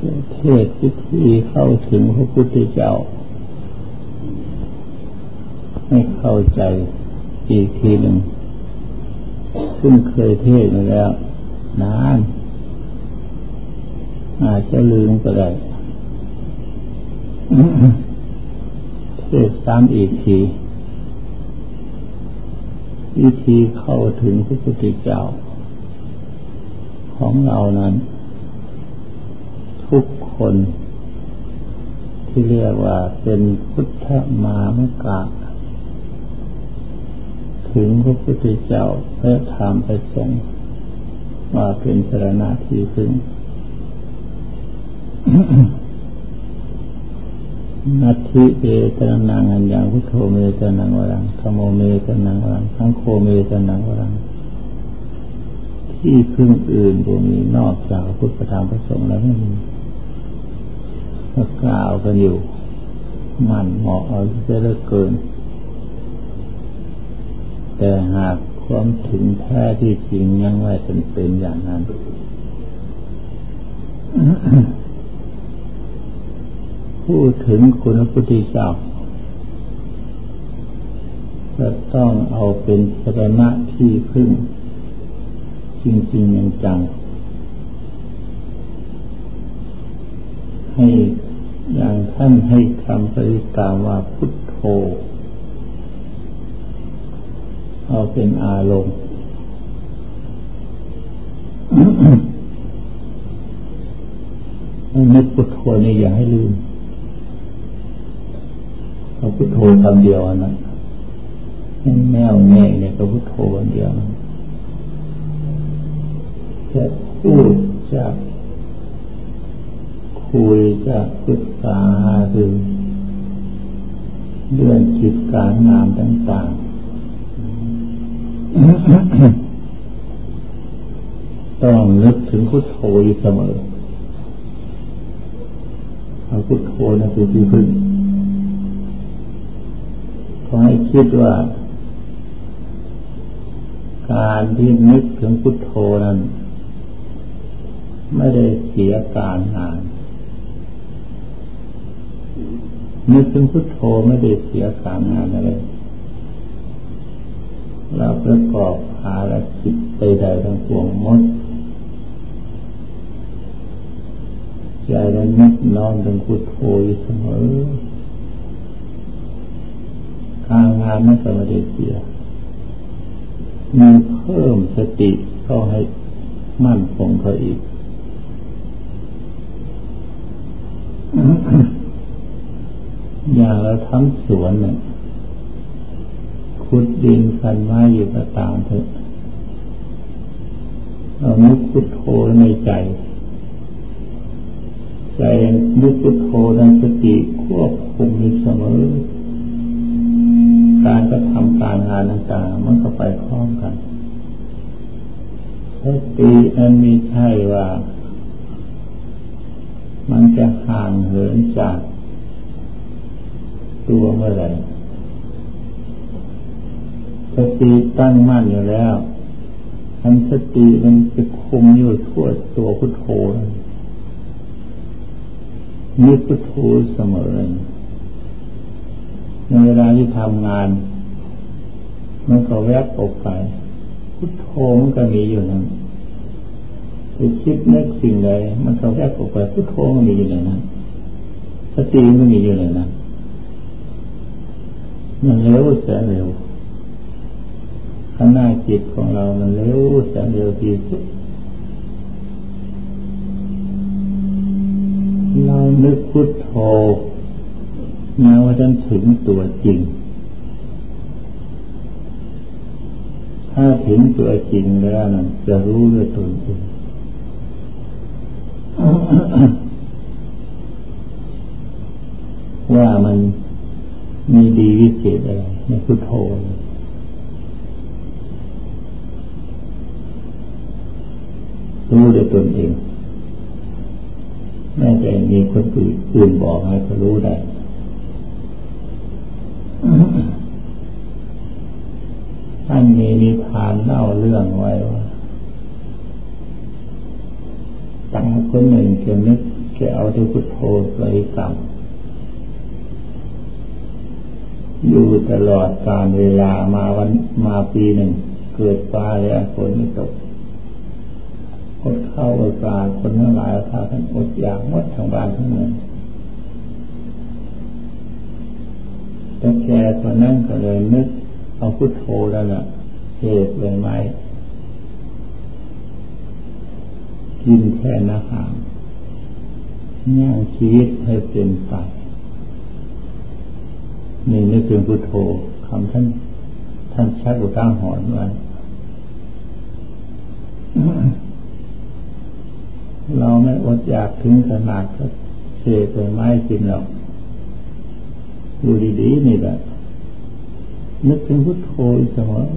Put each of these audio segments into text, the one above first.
เทศวิธีเข้าถึงพระพุทธเจ้าให้เข้าใจอีกทีหนึ่งซึ่งเคยเทศมาแล้วนานอาจจะลืมก็ได้เทศซ้ำอีกทีวิธีเข้าถึงพระพุทธเจ้าของเรานั้นทุกคนที่เรียกว่าเป็นพุทธมามกะถึงพระพุทธเจ้าและธรรมประสงค์ว่าเป็นสรณะที่พึ่ง นัตถิเอตนังอัญญังพุทโธเมตนังวรังธัมโมเมตนังวรังสังโฆเมตนังวรังที่พึ่งอื่นบ่มีนอกจากพุทธธรรมประสงค์แล้วไม่มีก็กล่าวกันอยู่มันเหมาะเอาเสียเหลือเกินแต่หากความถึงแท้ที่จริงยังไม่เป็นอย่างนั้น พูดถึงคุณพระพุทธเจ้าจะต้องเอาเป็นสรณะที่พึ่งจริงๆจังๆให้อย่างท่านให้คำปริกรรมว่าพุทโธเอาเป็นอารมณ์นึกพุทโธนี่อย่าให้ลืมเอาพุทโธคำเดียวนะแน่วแน่เนี่ยก็พุทโธคำเดียวนะจะพูดจะคุยจะปรึกษาหรือเรื่องกิจการงานต่างๆ ต้องนึกถึงพุทโธอยู่เสมอเอาพุทโธนั่นเป็นที่พึ่งขอให้คิดว่าการที่นึกถึงพุทโธนั้นไม่ได้เสียการงานนึกถึงพุทโธไม่ได้เสียการงานอะไรเราประกอบภารกิจใดๆทั้งปวงหมดใจได้นึกน้อมถึงพุทโธอยู่เสมอการงานไม่ได้เสียมีเพิ่มสติเข้าให้มั่นคงเขาอีก อย่างเราทำสวนเนี่ยขุดดินคันไม้อยู่ก็ตามเถอะเรานึกพุทโธในใจนึกพุทโธนั้นสติควบคุมอยู่เสมอการกระทำการงานต่างๆมันก็ไปพร้อมกันสตินั้นไม่ใช่ว่ามันจะห่างเหินจากตัวเมื่อไหร่สติตั้งมั่นอยู่แล้วทั้งสติมันจะคุมอยู่ทั่วตัวพุทโธนึกพุทโธเสมอในเวลาที่ทำงานมันก็แวบออกไปพุทโธมันก็มีอยู่นั้นไปคิดนึกสิ่งใดมันก็แวบออกไปพุทโธมันมีอยู่ในนั้นสติมันมีอยู่ในนั้นมันเร็วแสนเร็วขณะจิตของเรามันเร็วแสนเร็วที่สุดเรานึกพุทโธแม้ว่าจะถึงตัวจริงถ้าถึงตัวจริงแล้วนั้นจะรู้ด้วยตนเองว่ามันมีดีวิเศษอะไรในพุทโธรู้ด้วยตนเองไม่แต่มีคนอื่นบอกให้เขารู้ได้ท่านมีนิทานเล่าเรื่องไว้ว่าตาคนหนึ่งแกนึกแกเอาแต่พุทโธบริกรรมอยู่ตลอดกาลเวลามาปีหนึ่งเกิดฟ้าแล้วฝนไม่ตกอดข้าวอดปลาคนทั้งหลายพากันอดอยากหมดทั้งบ้านทั้งเมืองแต่แกคนนั้นก็เลยนึกเอาพุทโธแล้วล่ะเสกเลยไหมกินแทนอาหารย่างชีวิตให้เป็นไปนี่นึกถึงพุทโธคำท่านชักอุตั้งหอนไว้เราไม่อดอยากถึงขนาดก็เสกเลยไม้กินหรอกดูดีๆนี่แหละนึกถึงพุทโธเสมอ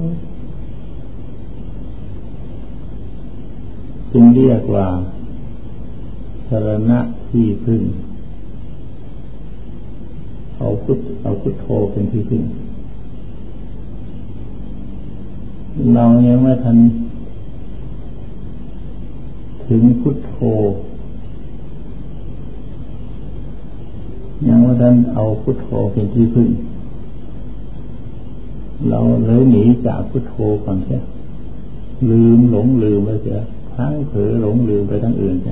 จึงเรียกว่าสรณะที่พึ่งเอาพุทโธเป็นที่พึ่งเรายังไม่ทันถึงพุทโธยังไม่ทันเอาพุทโธเป็นที่พึ่งเราเลยหนีจากพุทโธก่อนใช่หลงลืมไปเสียทั้งเผลอหลงลืมไปทั้งอื่นใช่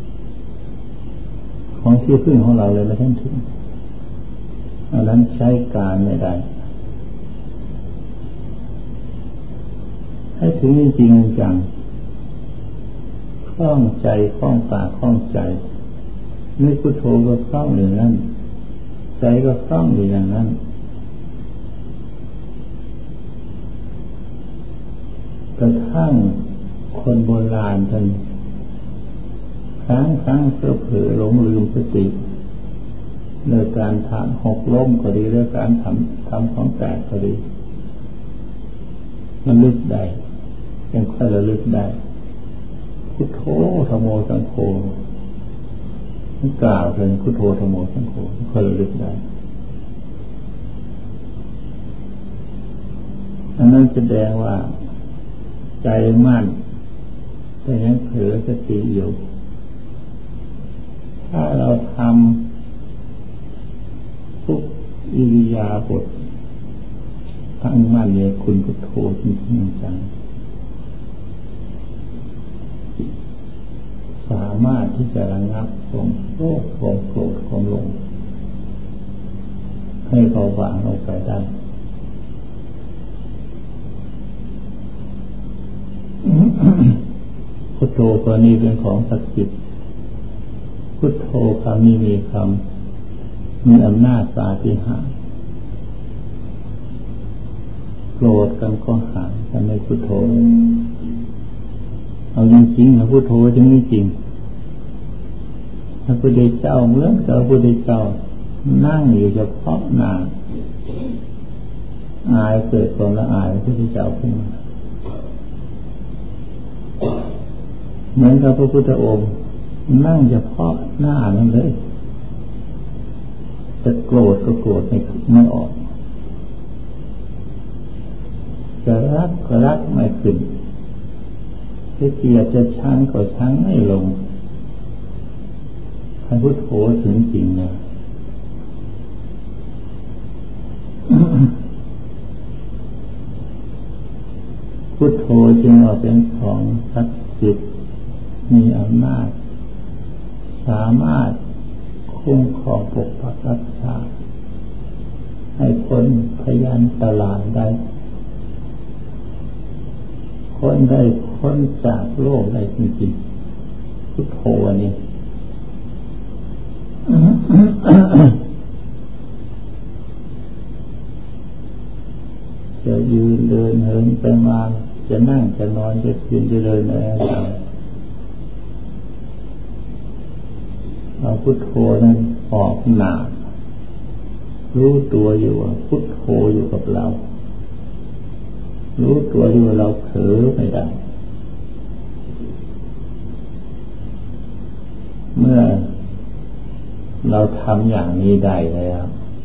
ของที่พึ่งของเราเลยไม่ทันถึงอันนั้นใช้การไม่ได้ให้ถึงจริงๆจังคล่องใจคล่องปากคล่องใจนึกพุทโธก็คล่องอยู่นั่นใจก็คล่องอยู่อย่างนั้นกระทั่งคนโบราณท่านครั้งเผลอหลงลืมสติในการทำหกล้มก็ดีหรือการทำของแตกก็ดีมันลึกได้ยังค่อยระลึกได้พุทโธธัมโมสังโฆกล่าวเป็นพุทโธธัมโมสังโฆค่อยระลึกได้อันนั้นแสดงว่าใจมั่นแต่ยังเผลอสติอยู่ถ้าเราทำทุกอิริยาบถตั้งมั่นในคุณพุทโธจริงๆจังสามารถที่จะระงับความโลภความโกรธความหลงให้เบาบางลงไปได้พุทโธตัวนี้เป็นของศักดิ์สิทธิ์พุทโธคำนี้มีคำมีอำนาจปาฏิหาริย์โกรธกันก็หายกันในพุทโธเอาจริงๆนะพุทโธจึงไม่จริงพระพุทธเจ้าเหมือนกับพระพุทธเจ้านั่งอยู่เฉพาะหน้าอายเกิดความละอายพระพุทธเจ้าขึ้นมาเหมือนกับพระพุทธองค์นั่งเฉพาะหน้านั่นเลยจะโกรธก็โกรธไม่ออกจะรักก็รักไม่ขึ้นจะเกลียดจะชังก็ชังไม่ลงพระพุทโธถึงจริงนะพุทโธจึงเป็นของศักดิ์สิทธิ์มีอำนาจสามารถคุ้มครองปกปักรักษาให้พ้นพยันตรายได้พ้นได้พ้นจากโลกได้จริงๆพุทโธนี่จะยืนเดินเหินไปมาจะนั่งจะนอนจะยืนจะเดินอะไรเอาพุทโธนั้นออกหนารู้ตัวอยู่ว่าพุทโธอยู่กับเรารู้ตัวอยู่ว่าเราเผลอไม่ได้เมื่อเราทำอย่างนี้ได้แล้ว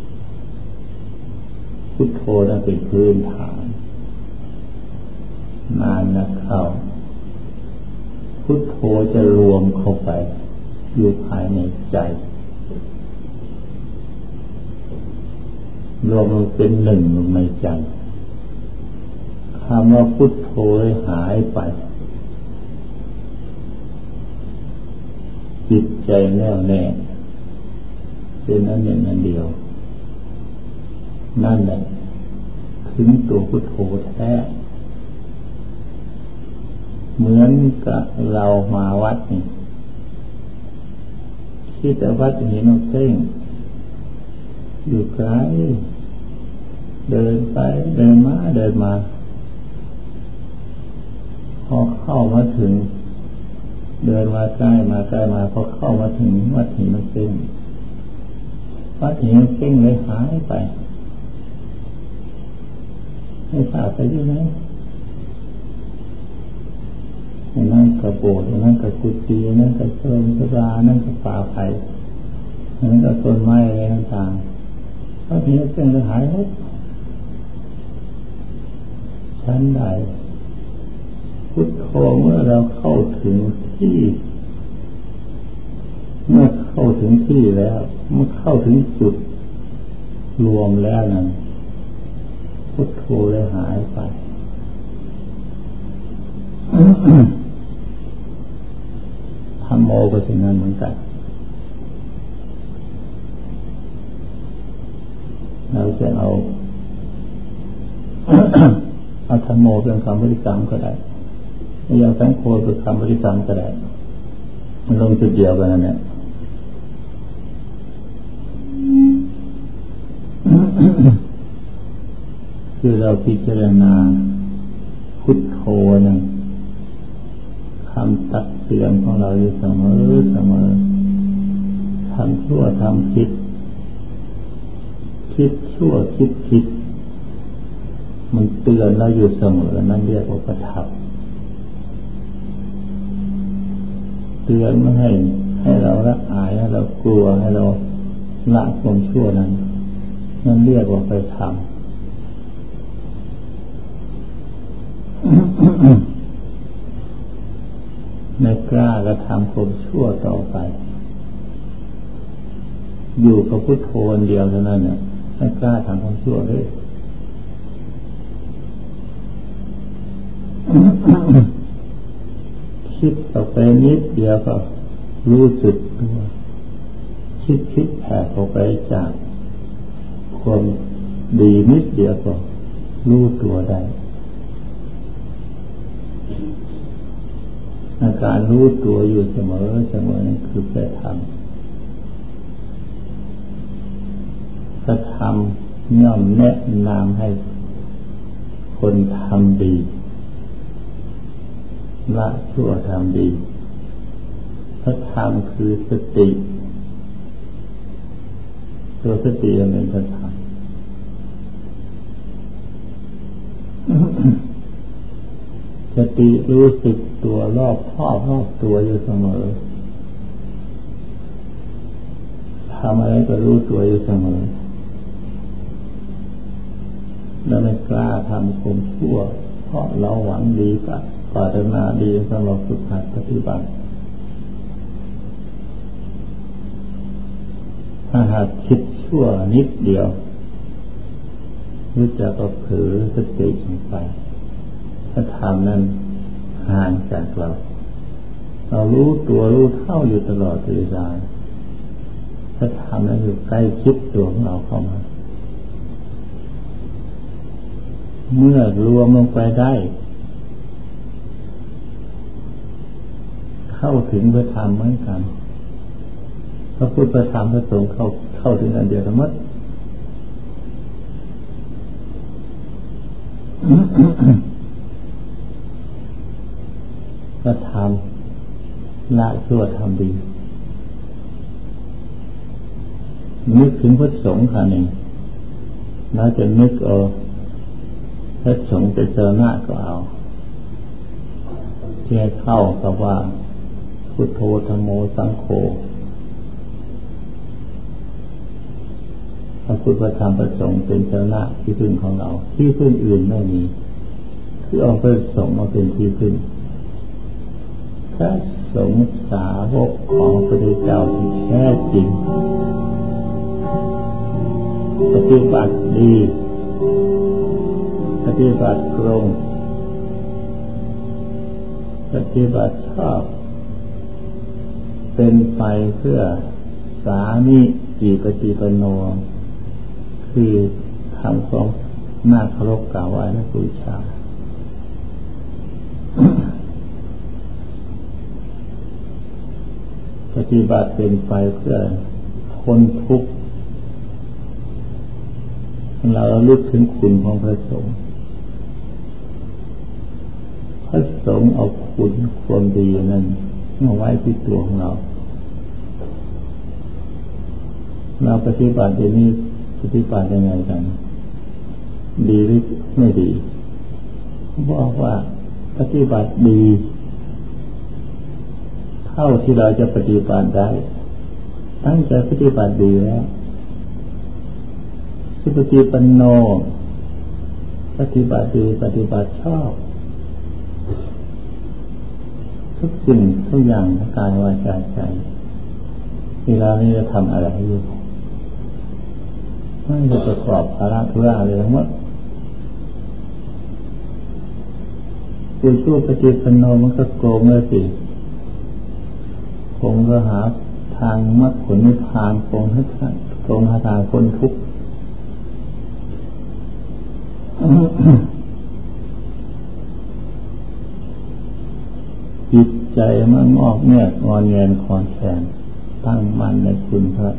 พุทโธนั้นเป็นพื้นฐานนานนักเข้าพุทโธจะรวมเข้าไปอยู่ภายในใจรวมเป็นหนึ่งลงในใจคำว่าพุทโธหายไปจิตใจแน่วแน่เป็นอันหนึ่งอันเดียวนั่นแหละถึงตัวพุทโธแท้เหมือนกับเรามาวัดนี่ที่แต่วัดเห็นเราเพ่งอยู่ไกลเดินไปเดินมาพอเข้ามาถึงเดินมาใกล้มาพอเข้ามาถึงวัดหินเพ่งวัดหินเพ่งเลยหายไปไม่ทราบไปที่ไหนนั่นกับโบสถ์นั่นกับกุฏินั่นกับเชิงสรานั่นกับป่าไผ่นั่นกับต้นไม้อะไรต่างๆพระพิฆเนศหายหมดชั้นใดพุทโธเมื่อเราเข้าถึงที่เมื่อเข้าถึงที่แล้วเมื่อเข้าถึงจุดรวมแล้วนั้นพุทโธเลยหายไปธัมโมก็เช่นนั้นเหมือนกันเราจะเอาธัมโมเป็นคำบริกรรมก็ได้เอาสังโฆเป็นคำบริกรรมก็ได้มันลงจุดเดียวกันนั่นแหละคือเราพิจารณาพุทโธนั้นคำตักเตือนของเราอยู่เสมอทำชั่วทำผิดคิดชั่วคิดผิดมันเตือนเราอยู่เสมอนั่นเรียกว่าประทับเตือนไม่ให้เราละอายให้เรากลัวให้เราละความชั่วนั้นนั่นเรียกว่าไปทำไม่กล้ากระทำความชั่วต่อไปอยู่กับพุทโธเดียวเท่านั้นเนี่ยไม่กล้าทำความชั่วเลยคิดออกไปนิดเดียวก็รู้สึกตัวคิดแผ่ออกไปจากความดีนิดเดียวก็รู้ตัวได้อาการรู้ตัวอยู่เสมอนั่นคือไปทำกระทำย่อมแนะนำให้คนทำดีละชั่วทำดีพระธรรมคือสติตัวสติเป็นพระธรรมสติรู้สึกตัวรอบตัวอยู่เสมอทำอะไรก็รู้ตัวอยู่เสมอแล้วไม่กล้าทำความชั่วเพราะเราหวังดีกับปรารถนาดีสำหรับฝึกหัดปฏิบัติถ้าหากคิดชั่วนิดเดียวรู้จักก็เผลอสติไปถ้าทำนั้นห่างจากเรารู้ตัวรู้เท่าอยู่ตลอดเวลาถ้าทำนั้นอยู่ใกล้คิดตัวของเราเข้ามาเมื่อรวมลงไปได้เข้าถึงพระธรรมเหมือนกันพระพุทธพระธรรมพระสงฆ์เข้าถึงอันเดียวกันหมดก็ทำละชั่วทำดีนึกถึงพระสงฆ์ค่ะนี่เราจะนึกเอาพระสงฆ์เป็นเจ้าหน้าก็เอาที่ให้เข้ากับว่าพุทโธธัมโมสังโฆพระพุทธพระธรรมพระสงฆ์เป็นเจ้าหน้าที่พึ่งของเราที่พึ่งอื่นไม่มีคือเอาพระสงฆ์มาเป็นที่พึ่งพระสงฆ์สาวกของพระพุทธเจ้าที่แท้จริงปฏิบัติดีปฏิบัติตรงปฏิบัติชอบเป็นไปเพื่อสามิจิปฏิปันโนคือทำของน่าเคารพกราบไหว้และบูชาปฏิบัติเป็นไปเพื่อพ้นทุกข์เราระลึกถึงคุณของพระสงฆ์พระสงฆ์เอาคุณความดีนั้นมาไว้ที่ตัวของเราปฏิบัติอย่างนี้ปฏิบัติยังไงกันดีหรือไม่ดีบอกว่าปฏิบัติดีเท่าที่เราจะปฏิบัติได้ตั้งใจปฏิบัติดีแล้วสุปฏิปันโนปฏิบัติดีปฏิบัติชอบทุกสิ่งทุกอย่างกายวาจาใจเวลานี้จะทำอะไรอยู่ไม่ได้ประกอบภาระธุระเลยทั้งหมดผู้ชั่วปฏิปันโนมันก็โกงเลยสิคงก็หาทางมรรคผลนิพพานคงหาทางพ้นทุกข์จิตใจมันงอกแงกงอนแงนคลอนแคลนตั้งมั่นในคุณพระ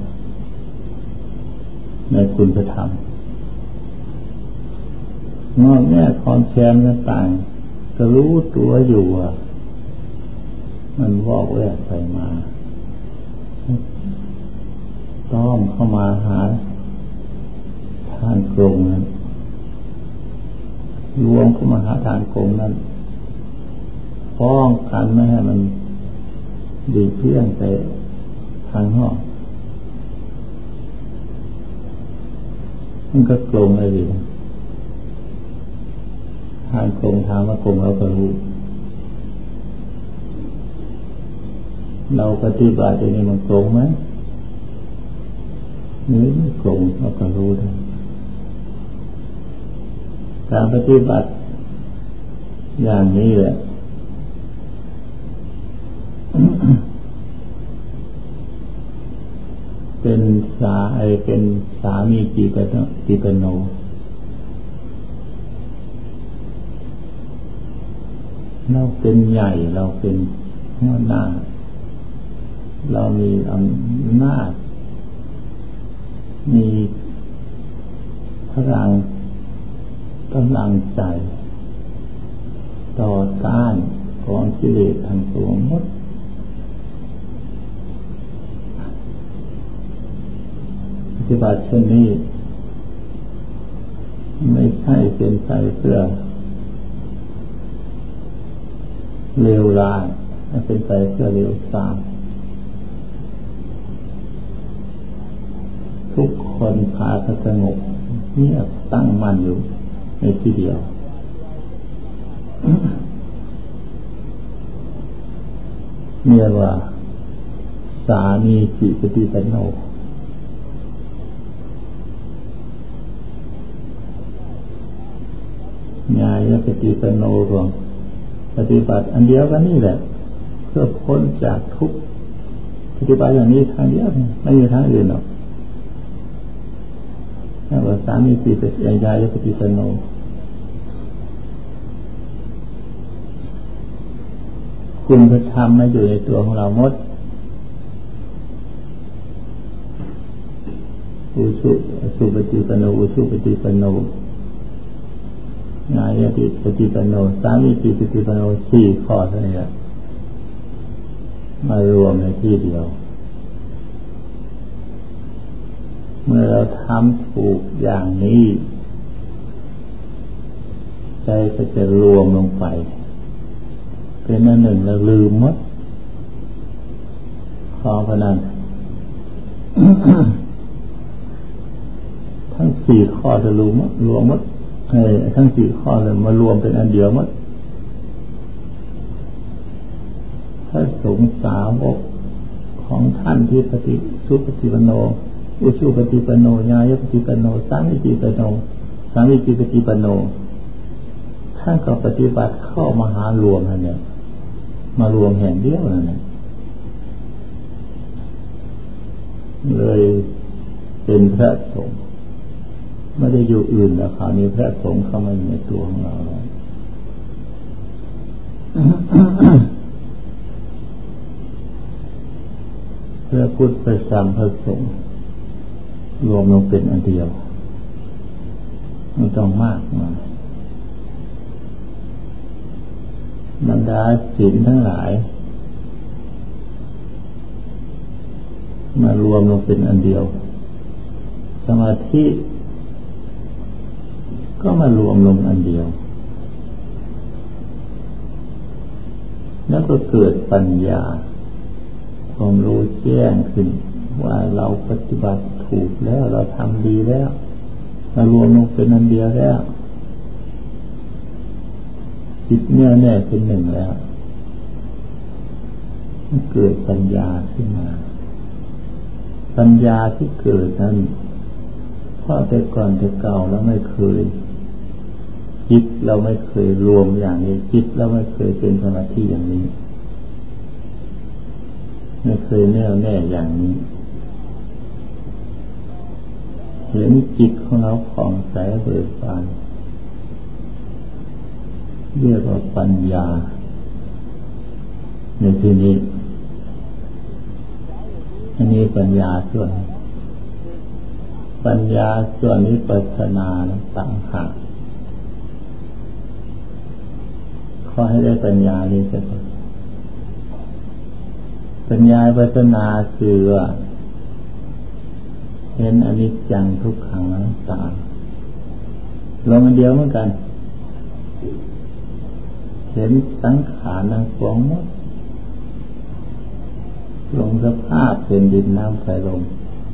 ธรรมงอกแงกคลอนแคลนต่างก็รู้ตัวอยู่ว่ามันวอกแวกไปมาต้อมเข้ามาหาทางตรงนั้นรวมเข้ามาหาทางตรงนั้นป้องกันไม่ให้มันดีเพี้ยนไปทางนอกมันก็ตรงเลยดิทางตรงทางว่ากรงเราก็รู้เราปฏิบัติอย่างนี้มันตรงไหมนี่ไม่ตรงเราก็รู้ได้การปฏิบัติอย่างนี้แหละเป็นสามีจิปโนเราเป็นใหญ่เราเป็นหัวหน้าเรามีอำนาจมีพลังกำลังใจต่อต้านกองกิเลสทั้งปวงหมดปฏิบัติเช่นนี้ไม่ใช่เป็นไปเพื่อเลวร้ายไม่เป็นไปเพื่อเลวทรามทุกคนพาสงบเงียบตั้งมั่นอยู่ในที่เดียวเรียกว่าสามีจิปฏิปันโนญาณปฏิปันโนรวมปฏิบัติอันเดียวกันนี่แหละเพื่อพ้นจากทุกข์ปฏิบัติอย่างนี้ทางเดียวไม่มีทางอื่นหรอกเรียกว่าสามีจิปฏิญาณปฏิปันโนคุณพระธรรมมาอยู่ในตัวของเราหมดอุชุสุปฏิปันโนอุชุปฏิปันโนญาณปฏิปันโนสามีจิปฏิปันโน4ข้อเท่านี้แหละมารวมในที่เดียวเมื่อเราทำถูกอย่างนี้ใจก็จะรวมลงไปเป็นอันหนึ่งแล้วลืมหมดขอพนัน ทั้ง4ข้อจะรวมหมดทั้ง4ข้อเลยมารวมเป็นอันเดียวหมดถ้าสงฆ์สาวกของท่านที่ปฏิสุปฏิปันโนอุชุปฏิปันโนญาณปฏิปันโนสังฆปฏิปันโนสังฆปฏิปันโนท่านก็ปฏิบัติเข้ามหารวมนั่นเนี่ยมารวมแห่งเดียวนั่นแหละเลยเป็นพระสงฆ์ไม่ได้อยู่อื่นแล้วคราวนี้พระสงฆ์เข้ามาอยู่ในตัวของเราแล้วพระพุทธพระธรรมพระสงฆ์รวมลงเป็นอันเดียวไม่ต้องมากมายบรรดาศีลทั้งหลายมารวมลงเป็นอันเดียวสมาธิก็มารวมลงอันเดียวแล้วก็เกิดปัญญาความรู้แจ้งขึ้นว่าเราปฏิบัติถูกแล้วเราทำดีแล้วมารวมลงเป็นอันเดียวแล้วจิตแน่วแน่เป็นหนึ่งแล้วมันเกิดปัญญาขึ้นมาปัญญาที่เกิดนั้นเพราะแต่ก่อนแต่เก่าแล้วไม่เคยจิตเราไม่เคยรวมอย่างนี้จิตเราไม่เคยเป็นสมาธิอย่างนี้ไม่เคยแน่วแน่อย่างนี้เห็นจิตของเราผ่องใสเบิกบานเรียกว่าปัญญาในที่นี้อันนี้ปัญญาส่วนปัญญาส่วนวิปัสสนาต่างหากขอให้ได้ปัญญานี้สักคนปัญญาวิปัสสนาคือว่าเห็นอนิจจังทุกขังอนัตตาลงอันเดียวเหมือนกันเห็นสังขารทั้งปวงหมดลงสภาพเป็นดินน้ำไฟลม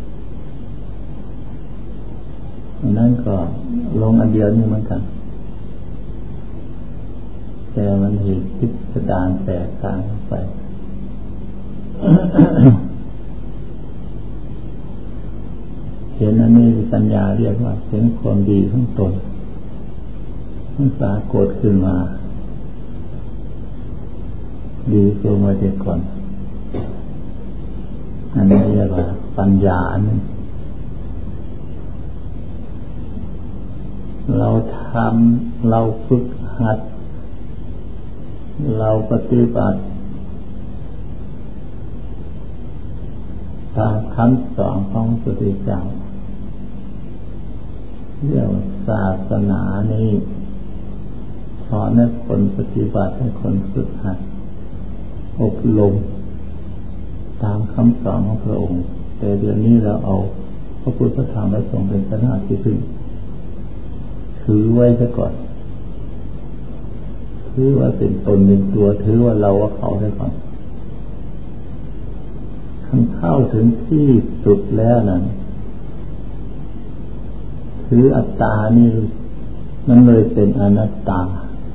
นั่นก็ลงอันเดียวนี่เหมือนกันแต่มันเหตุพิสดารแตกต่างไป เห็นอันนี้ปัญญาเรียกว่าเห็นความดีของตนมันปรากฏขึ้นมาดีกว่าเมื่อก่อนอันนี้เรียกว่าปัญญาอันนึงเราทำเราฝึกหัดเราปฏิบัติตามคำสอนของพระพุทธเจ้าเรื่องศาสนานี้สอนให้คนปฏิบัติให้คนฝึกหัดอบรมตามคำสอนของพระองค์แต่เดี๋ยวนี้เราเอาพระพุทธธรรมและสงฆ์เป็นสถานที่พึ่งถือไว้ซะก่อนถือว่าเป็นตนเป็นตัวถือว่าเราว่าเขาซะก่อนเข้าถึงที่สุดแล้วนั้นถืออัตตานี่มันเลยเป็นอนัตตา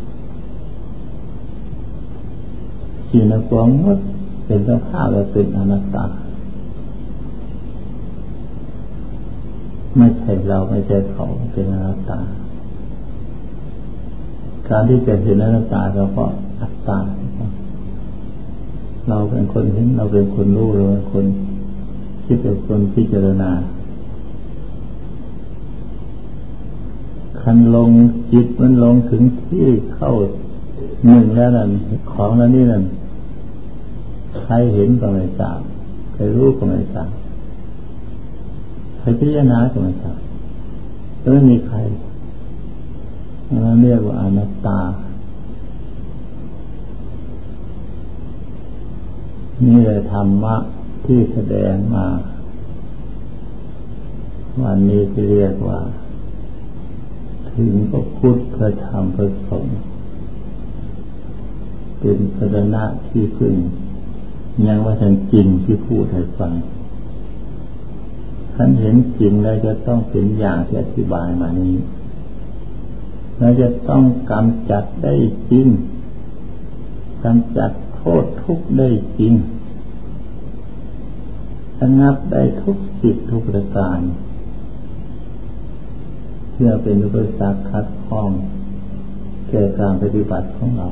สิ่งนั้นก็หมดเป็นสภาพแล้วเป็นอนัตตาไม่ใช่เราไม่ใช่เขาเป็นอนัตตาการที่จะเห็นอนัตตาก็เพราะอัตตาเราเป็นคนเห็นเราเป็นคนรู้เราเป็นคนคิดเป็นคนพิจารณาคันลงจิตมันลงถึงที่เข้าหนึ่งแล้วนั่นของนั้นนี่นั่นใครเห็นก็ไม่ทราบใครรู้ก็ไม่ทราบใครพิจารณาก็ไม่ทราบจะไม่มีใครนั่นเรียกว่าอนัตตานี่แหละธรรมะที่แสดงมาวันนี้ที่เรียกว่าถึงพระพุทธพระธรรมพระสงฆ์เป็นสรณะที่พึ่งยังว่าทันจริงที่พูดให้ฟังท่านเห็นจริงแล้วจะต้องเป็นอย่างที่อธิบายมานี้เราจะต้องกำจัดได้จริงกำจัดโทษทุกข์ได้จริงระงับได้ทุกสิ่งทุกประการเพื่อเป็นอุปสรรคขัดข้องแก่การปฏิบัติของเรา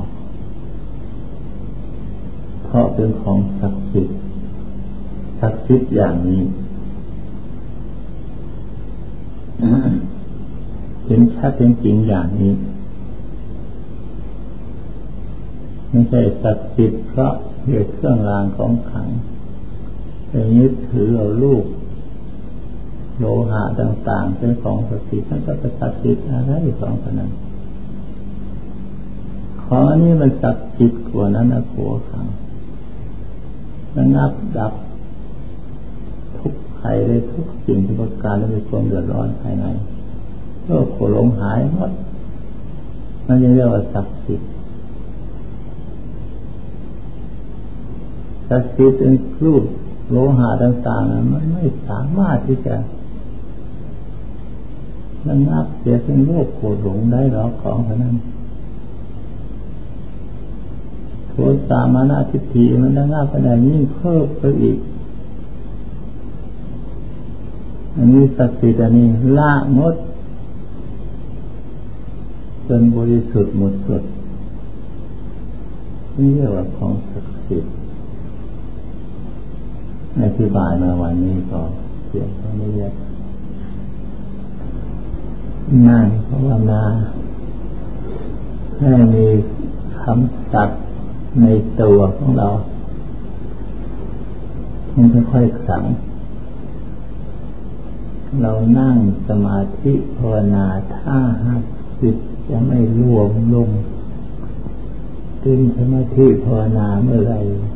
เพราะเป็นของศักดิ์สิทธิ์อย่างนี้เห็นชัดเป็นจริงอย่างนี้ไม่ใช่ศักดิ์สิทธิ์เพราะเหตุเครื่องรางของขลังแต่ยึดถือเอาลูกโลหะต่างๆเป็นของศักดิ์สิทธิ์นั่นก็เป็นศักดิ์สิทธิ์อะไรสองคนนั้นของอันนี้มันศักดิ์สิทธิ์กว่านั้นนะผัวขังระงับดับทุกข์ภัยได้ทุกสิ่งทุกประการและมีความเดือดร้อนภายในโรคโกรธหายหมดนั่นเรียกว่าศักดิ์สิทธิ์ศักดิ์สิทธิ์เป็นรูปโลหะต่างๆมันไม่สามารถที่จะระงับเสียเป็นโรคโกรธหลงได้หรอกของพวกนั้นโทสะมานะทิฏฐิมันระงับไปได้ยิ่งเพิ่มไปอีกอันนี้ศักดิ์สิทธิ์อันนี้ละหมดจนบริสุทธิ์หมดจดนี่เรียกว่าของศักดิ์สิทธิ์อธิบายมาวันนี้ก็เพียงเท่านี้แหละนั่งภาวนาให้มีคำสัตย์ในตัวของเรามันจะค่อยขลังเรานั่งสมาธิภาวนาถ้าหากจิตจะไม่รวมลงถึงสมาธิภาวนาเมื่อไร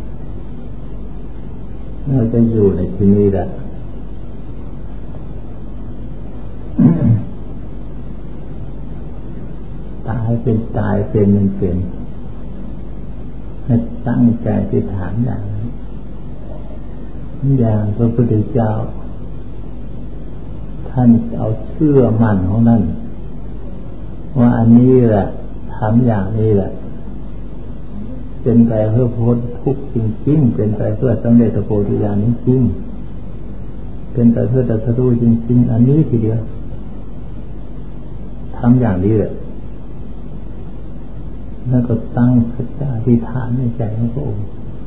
เราจะอยู่ในที่นี้แหละตายเป็นตายเป็นเป็นให้ตั้งใจที่ฐานอย่างนั้นอย่างพระพุทธเจ้าท่านเอาเชื่อมั่นของนั่นว่าอันนี้แหละทำอย่างนี้แหละเป็นไปเพื่อพ้นทุกข์จริงๆเป็นไปเพื่อสำเร็จโพธิญาณจริงๆเป็นไปเพื่อตรัสรู้จริงๆอันนี้ทีเดียวทำอย่างนี้แหละแล้วก็ตั้งสัจจะอธิษฐานในใจของพระองค์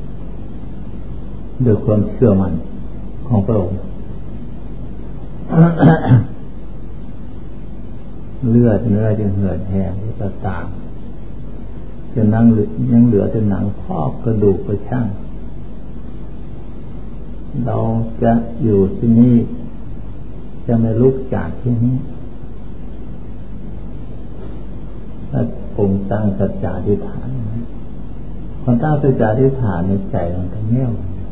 ด้วยความเชื่อมั่นของพระองค์เลือดเนื้อจึงเหือดแห้งก็ตามจะยังเหลือแต่หนังพอกกระดูกกระช่างเราจะอยู่ที่นี่จะไม่ลุกจากที่นี้ถ้าองค์ตั้งสัจจะอธิษฐานพอตั้งสัจจะอธิษฐานในใจมันก็แน่ว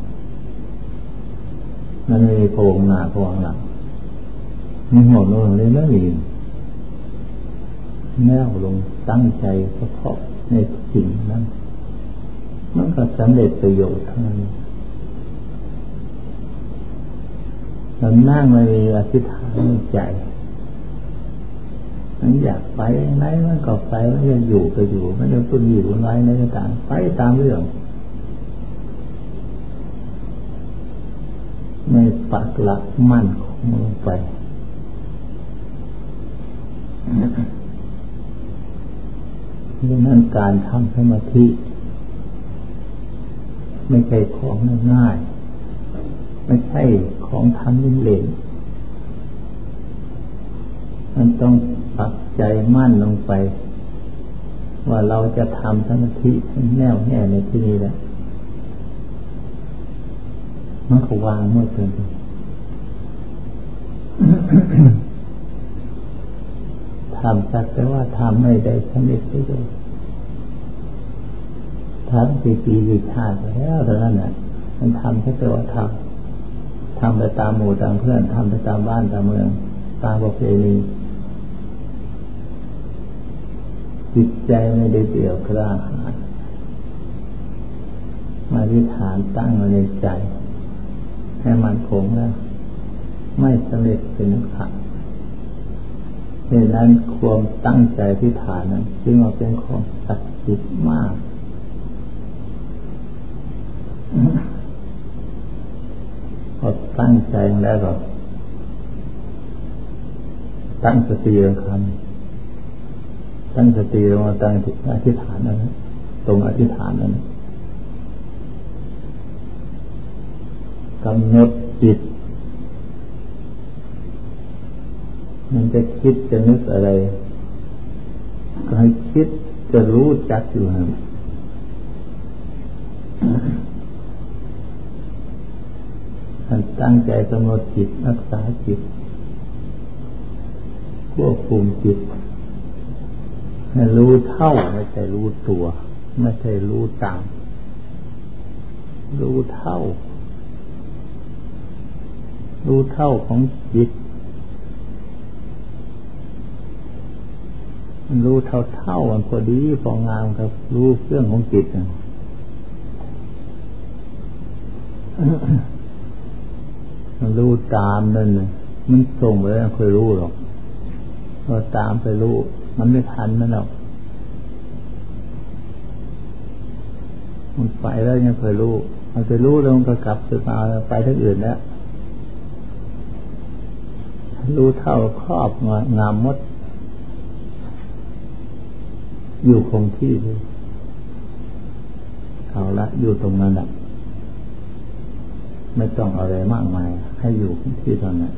มันไม่มีโพงหน้าโพงหลังมีหัวโน้นเลยไม่มีแน่วลงตั้งใจเฉพาะในสิ่งนั้นมันก็สำเร็จประโยชน์ทั้งนั้นเรานั่งไม่มีอธิษฐานในใจมันอยากไปไหนมันก็ไปมันจะอยู่ก็อยู่มันจะพูดอยู่ไว้ในต่างไปตามเรื่องไม่ปักหลักมั่นคงลงไปดังนั้นการทำสมาธิไม่ใช่ของง่ายๆไม่ใช่ของทำเล่นๆมันต้องปักใจมั่นลงไปว่าเราจะทำสมาธิให้แน่วแน่ในที่นี้แหละมันก็วางเมื่อเป็นทำสักแต่ว่าทำไม่ได้สำเร็จประโยชน์ทำปีชาติแล้วเท่านั้นแหละมันทำสักแต่ว่าทำไปตามหมู่ตามเพื่อนทำไปตามบ้านตามเมืองตามประเพณีจิตใจไม่ได้เดี่ยวกล้าหาญมาอธิษฐานตั้งไว้ในใจให้มันคงแล้วไม่สำเร็จเป็นขัดดังนั้นความตั้งใจที่ฐานนั้นจึงว่าเป็นของศักดิ์สิทธิ์มากตั้งใจแล้วก็ตั้งสติลงคำตั้งสติลงมาตั้งอธิษฐานนั้นตรงอธิษฐานนั้นกำหนดจิตมันจะคิดจะนึกอะไรก็ให้คิดจะรู้จักอยู่นะตั้งใจกำหนดจิตรักษาจิตควบคุมจิตให้รู้เท่าไม่ใช่รู้ตัวไม่ใช่รู้ตามรู้เท่าของจิตมันรู้เท่ามันพอดีพองามครับรู้เครื่องของจิตมันรู้ตามนั่นมันส่งไปแล้วเคยรู้หรอกพอตามไปรู้มันไม่ทันมันหรอกมันไปแล้วยังเคยรู้มันไปรู้แล้วมันก็กลับมาไปทั้งอื่นแล้วรู้เท่าครอบงามมดอยู่คงที่เลยเอาละอยู่ตรงนั้นแหละไม่ต้องอะไรมากมายให้อยู่คงที่เท่านั้น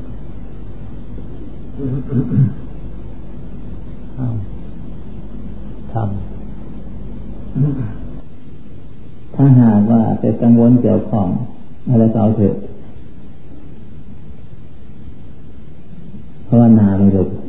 ทำถ้าหากว่าไปกังวลเกี่ยวของอะไรก็เอาเถอะภาวนาไปเถอะ